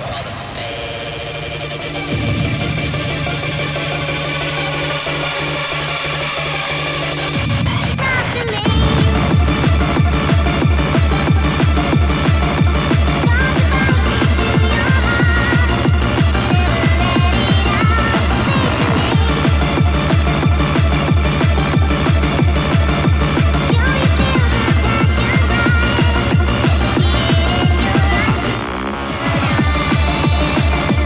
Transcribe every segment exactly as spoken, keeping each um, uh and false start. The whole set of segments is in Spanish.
Show you feel the passion rise.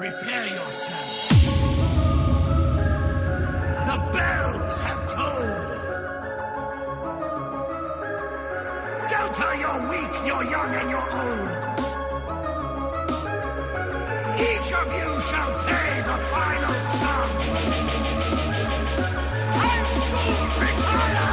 Prepare yourself. The bells have tolled. Delta, you're weak, you're young, and you're old. Each of you shall pay the final sum. Ansel, retire!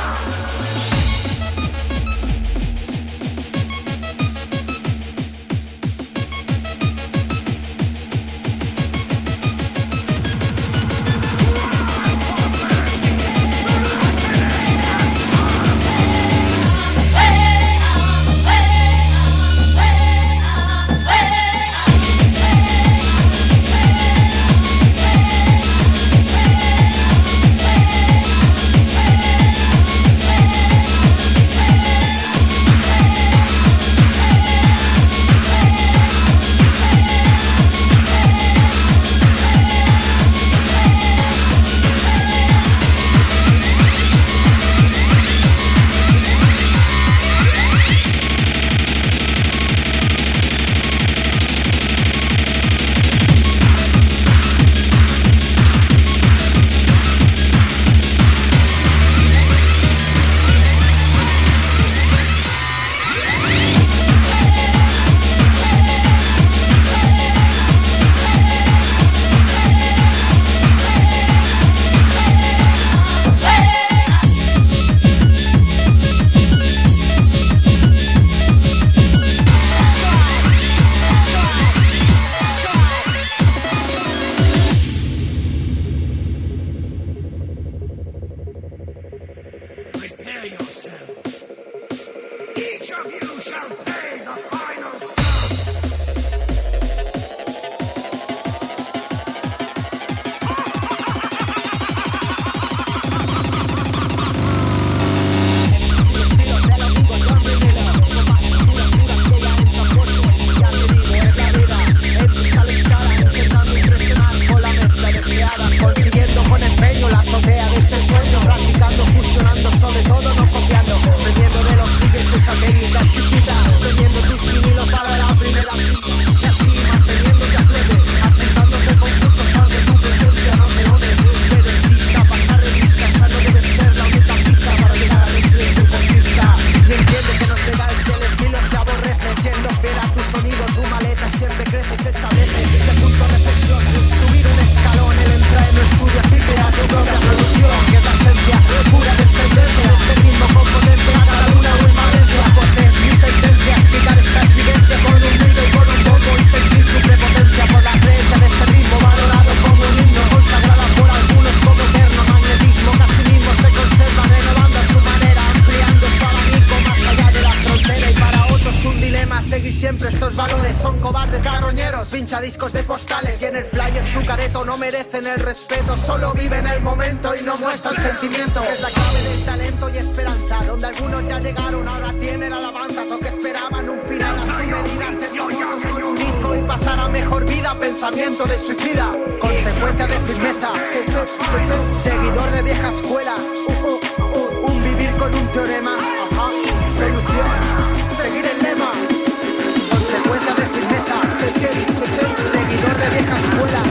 Discos de postales y en el flyer su careto no merecen el respeto, solo viven el momento y no muestran sentimiento, que es la clave del talento y esperanza, donde algunos ya llegaron, ahora tienen alabanzas o que esperaban un final a su medida, ser famosos con un disco y pasar a mejor vida, pensamiento de suicida, consecuencia de firmeza, se, se, se, se, seguidor de vieja escuela, uh, uh, uh, un vivir con un teorema, ajá, solución, seguir el lema. Consecuencia de firmeza, se, se, se, se, seguidor de vieja escuela.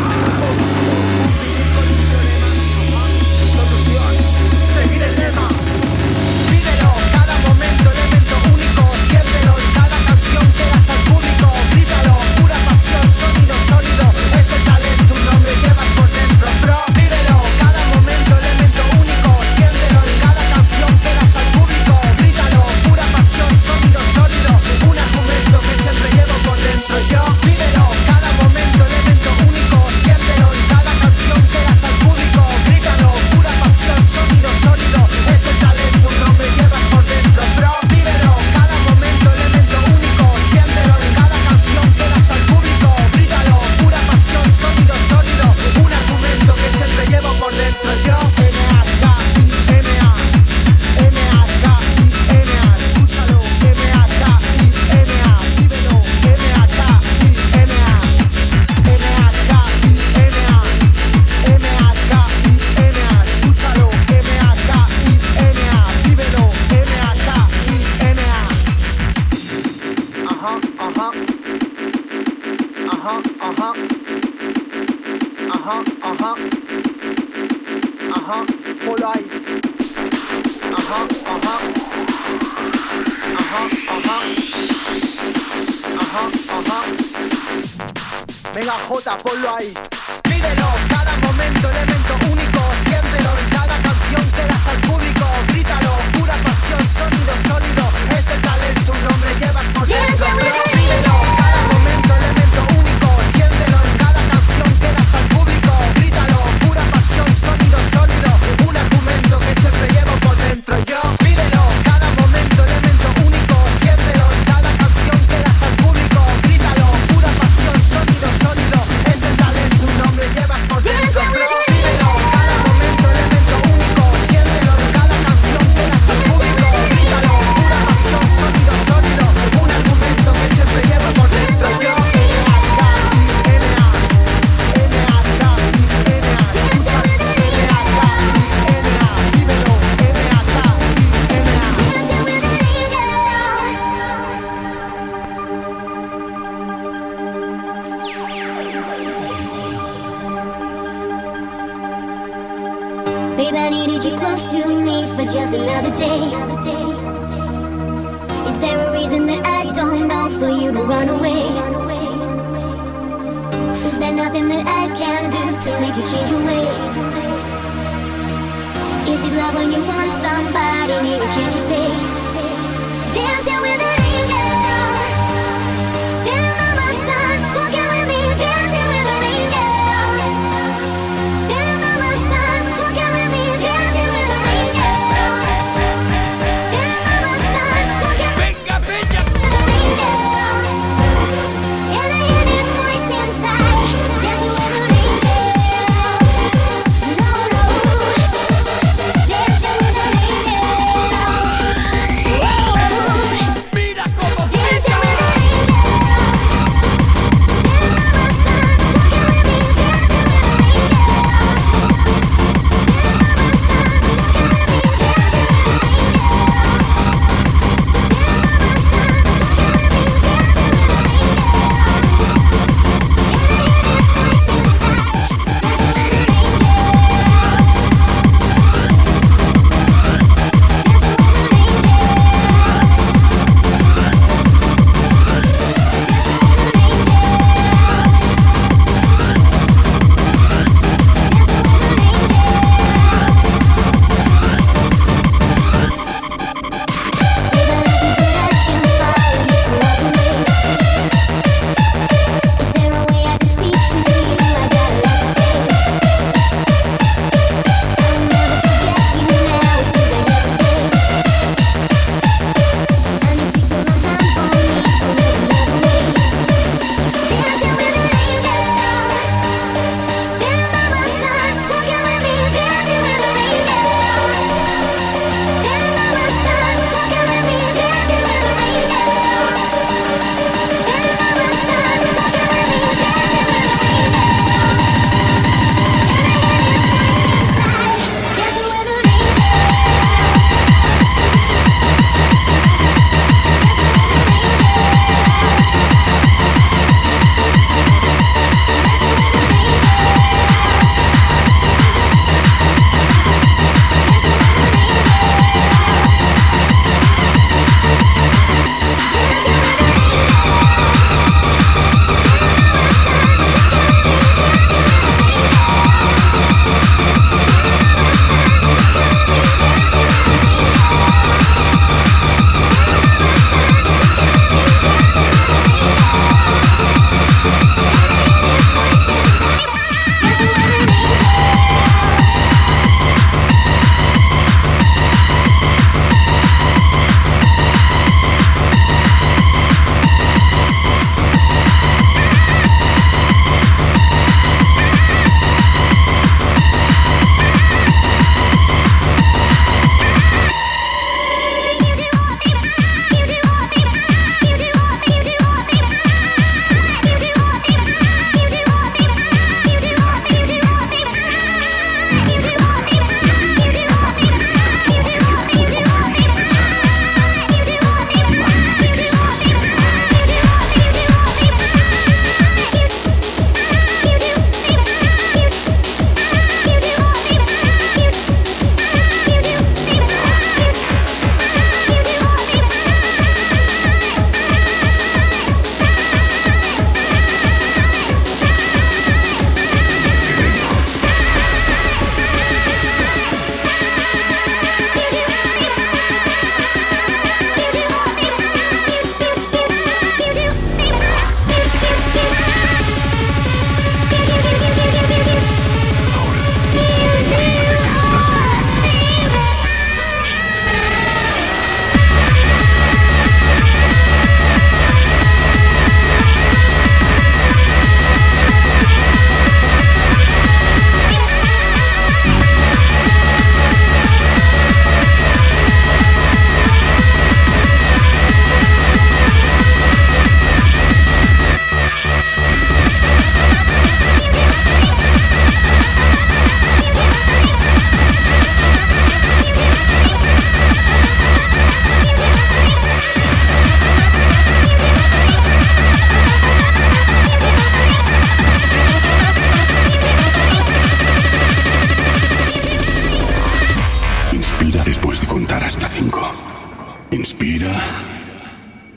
Solución, seguir el lema. Vívelo, cada momento, elemento único. Siéntelo en cada canción que das al público. Grítalo, pura pasión, sonido sólido. Ese talento, un nombre llevas por dentro, bro. Vívelo, cada momento, elemento único. Siéntelo en cada canción que das al público. Grítalo, pura pasión, Venga Jota, ponlo ahí. Pídelo, cada momento, elemento único. Siéntelo, en cada canción que das al público. Grítalo, pura pasión, sonido sólido. Es el talento, un nombre llevas por dentro. Pídelo, cada momento, elemento único. Siéntelo, en cada canción que das al público. Grítalo, pura pasión, sonido sólido. Un argumento que siempre llevo por dentro. Yo, pídelo, cada momento, elemento único. Siéntelo, en cada canción que das al público. Grítalo, pura pasión, sonido sólido. Es el talento, un nombre llevas por dentro. Pídelo, cada momento, elemento único. Siéntelo, en cada canción que das al público. Grítalo, pura pasión, sonido sólido. Un argumento que siempre llevo por dentro. Yo, Babe, I needed you close to me for just another day. Is there a reason that I don't know for you to run away? Is there nothing that I can do to make you change your way? Is it love when you want somebody new? Can't you stay? Dancing with an angel, standing by my side, talking with me, dancing with an angel, standing by my side, talking with me, dancing with an angel, standing by my side, talking Venga, bella. with an angel, and I hear this voice inside, dancing with an angel, no, no, dancing with an angel, whoa.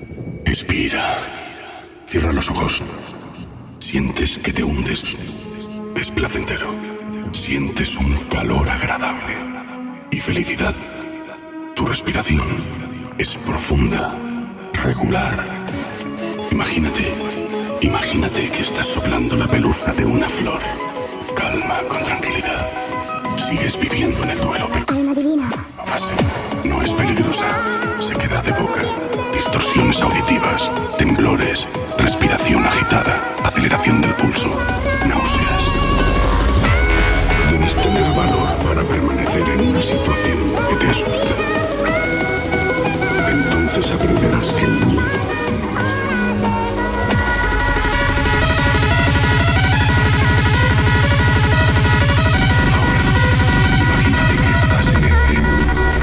Respira. Cierra los ojos. Sientes que te hundes. Es placentero. Sientes un calor agradable y felicidad. Tu respiración es profunda, regular. Imagínate, imagínate que estás soplando la pelusa de una flor. Calma, con tranquilidad. Sigues viviendo en el duelo. Alma divina. Fase. No es peligrosa. Se queda de boca. Distorsiones auditivas, temblores, respiración agitada, aceleración del pulso, náuseas. Debes tener valor para permanecer en una situación que te asusta. Entonces aprenderás que el miedo no es. Ahora, imagínate que estás en el cielo.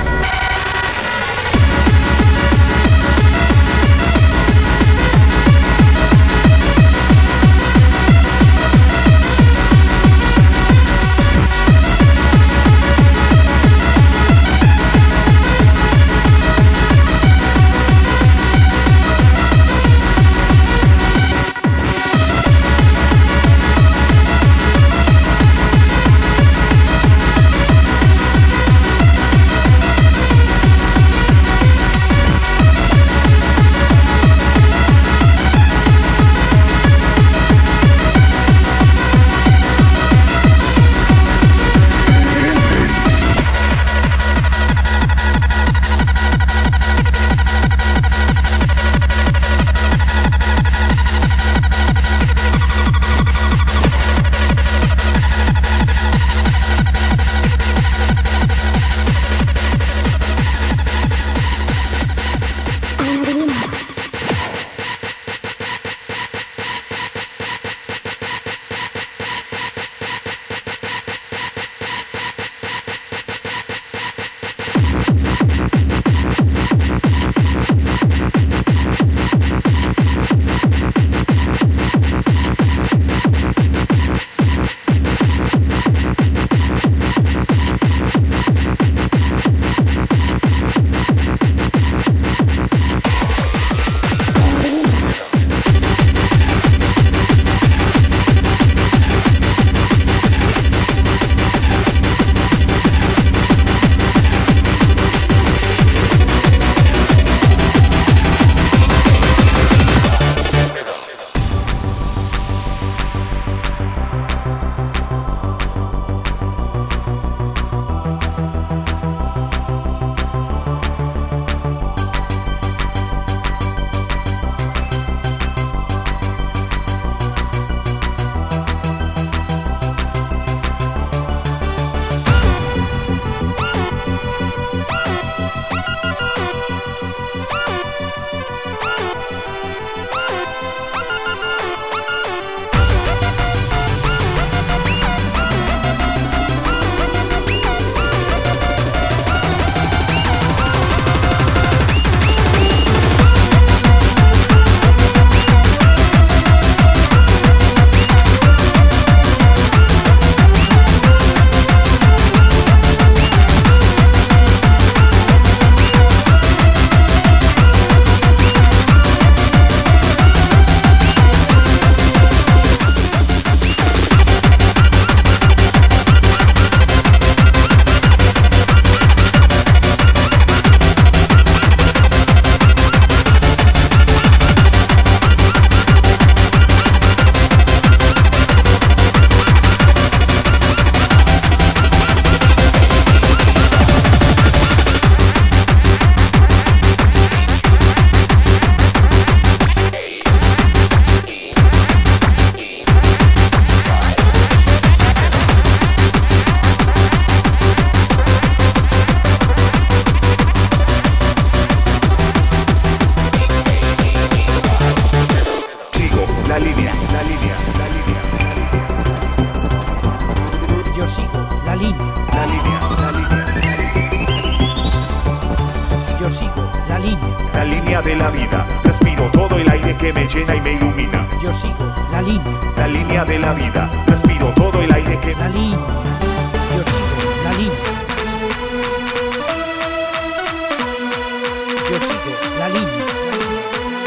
La línea de la vida. Respiro todo el aire que me llena y me ilumina. Yo sigo la línea. La línea de la vida. Respiro todo el aire que La línea. Yo sigo la línea. Yo sigo la línea.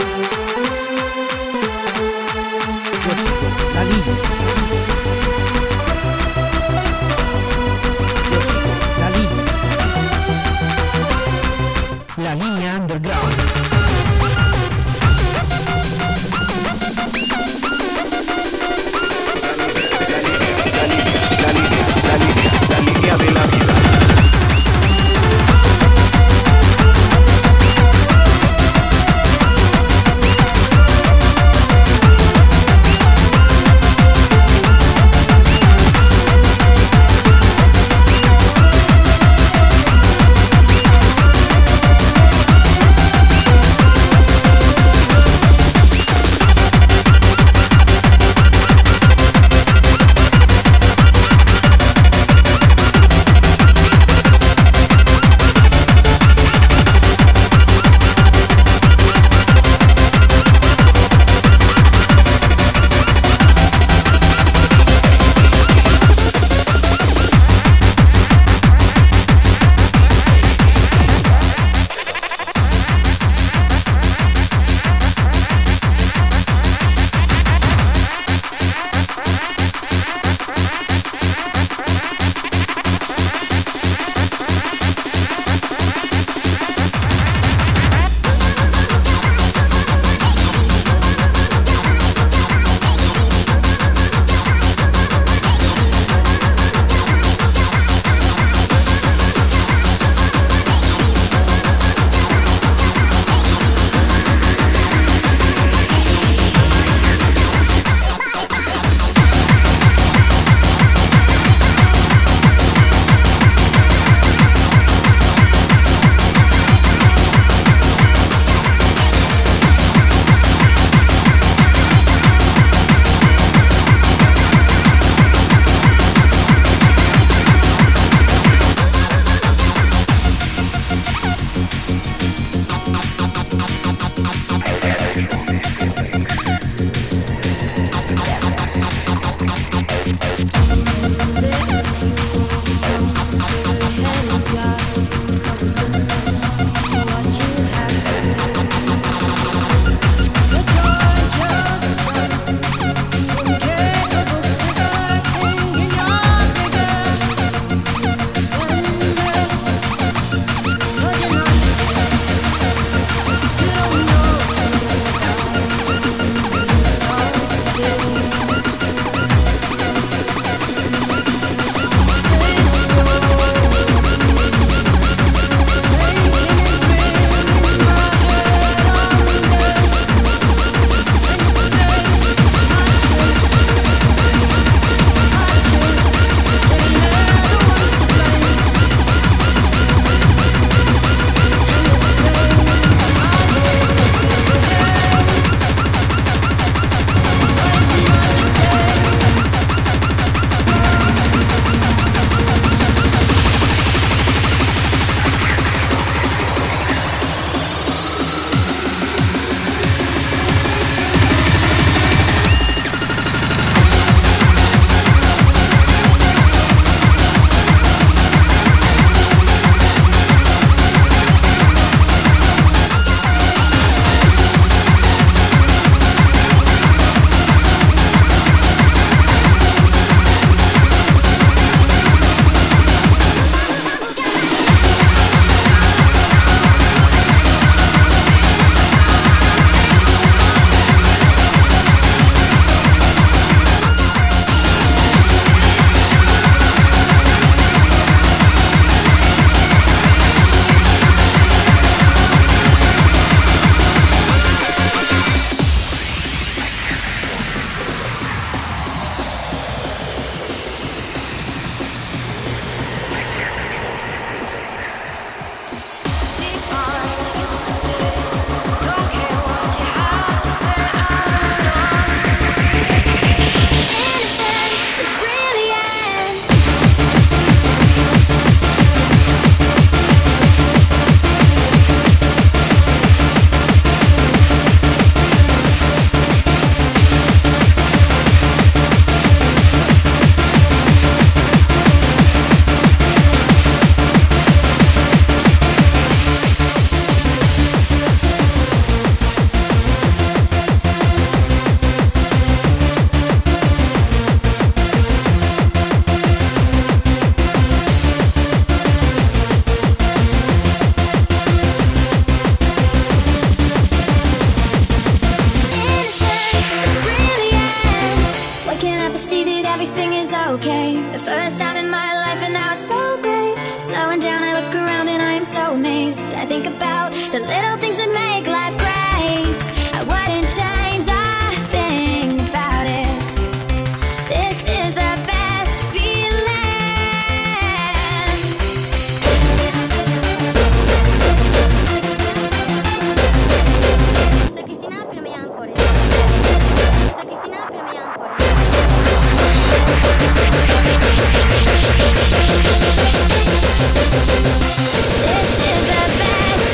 everything is okay. The first time in my life and now it's so great. Slowing down, I look around and I am so amazed. I think about the little things that make life great. I wouldn't change a thing about it. This is the best feeling. Soy Cristina, pero me llaman Core. Soy Cristina, pero me llaman Core. This is the best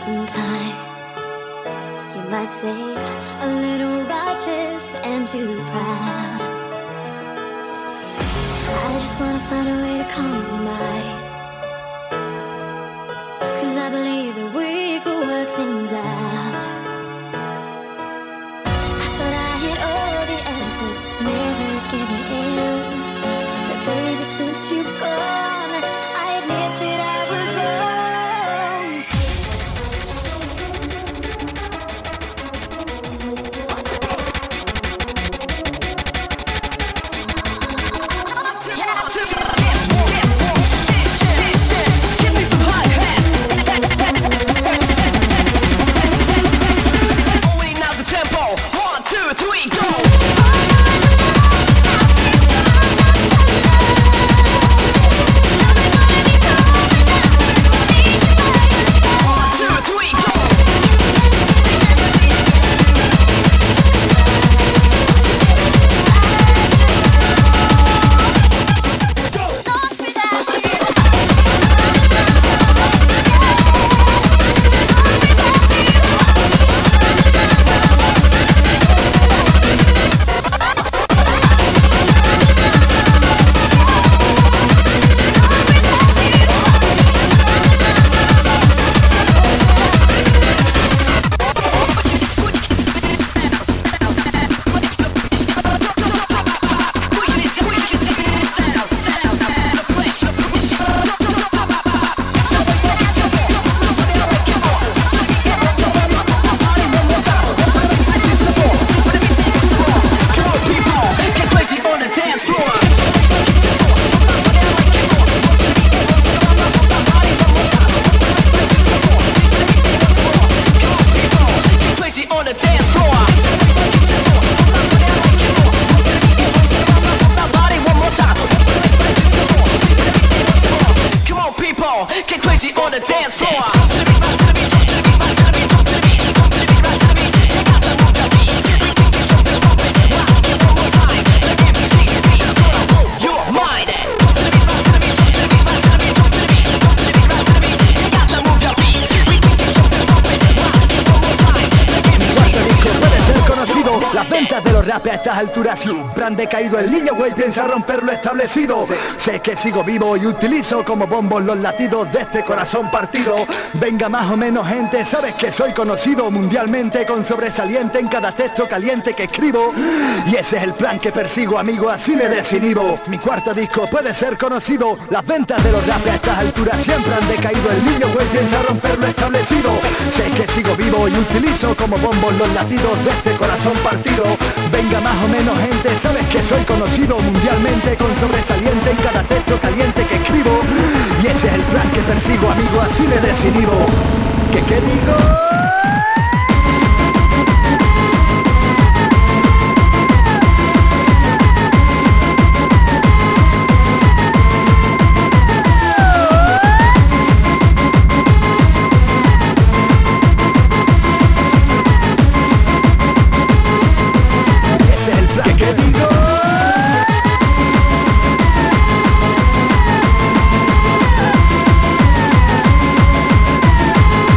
sometimes. You might say a little righteous and too proud. I just wanna find a way to compromise, 'cause I believe that we could work things out. I thought I had all the answers, never giving in. But baby, since you've gone, I admit that I was wrong. A estas alturas siempre han decaído. El niño güey piensa romper lo establecido. Sí. Sé que sigo vivo y utilizo como bombos los latidos de este corazón partido. Venga más o menos gente, sabes que soy conocido mundialmente, con sobresaliente en cada texto caliente que escribo. Y ese es el plan que persigo, amigo, así me desinhibo. Mi cuarto disco puede ser conocido. Las ventas de los rap a estas alturas siempre han decaído. El niño güey piensa romper lo establecido. Sé que sigo vivo y utilizo como bombos los latidos de este corazón partido. Venga más o menos gente, sabes que soy conocido mundialmente, con sobresaliente en cada texto caliente que escribo. Y ese es el plan que persigo, amigo, así me desinhibo. ¿Qué qué digo? We'll be right back.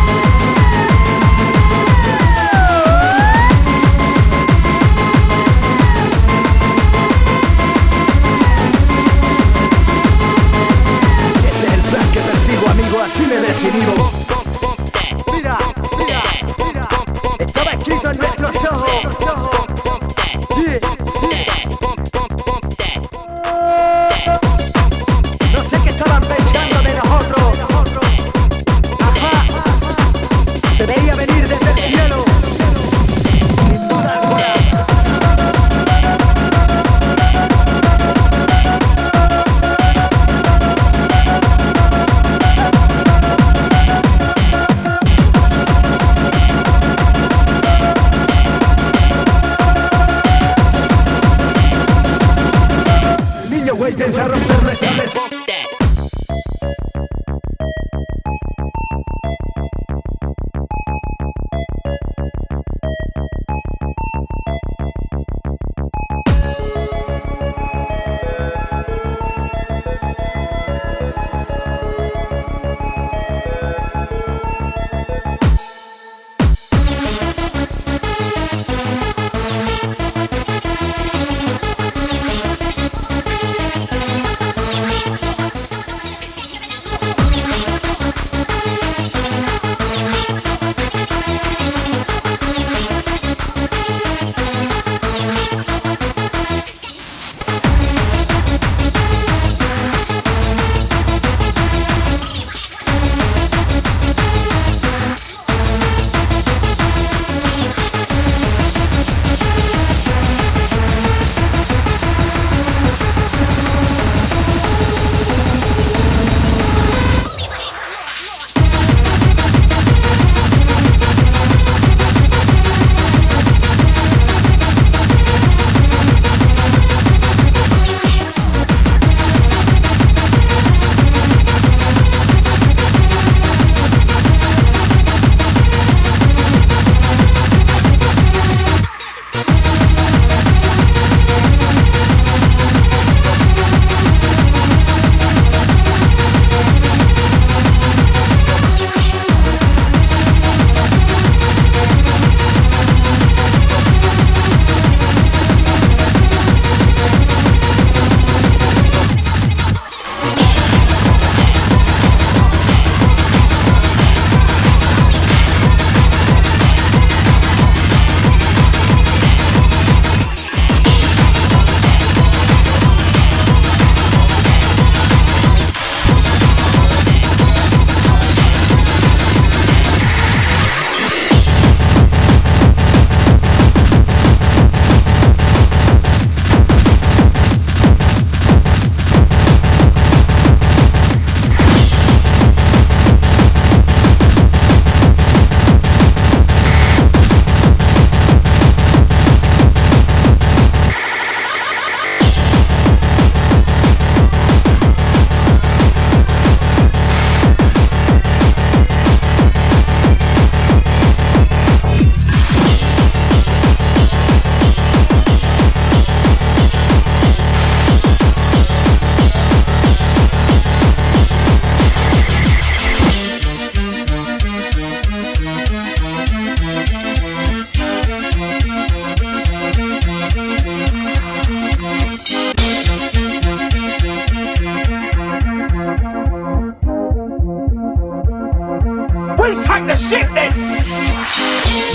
eh.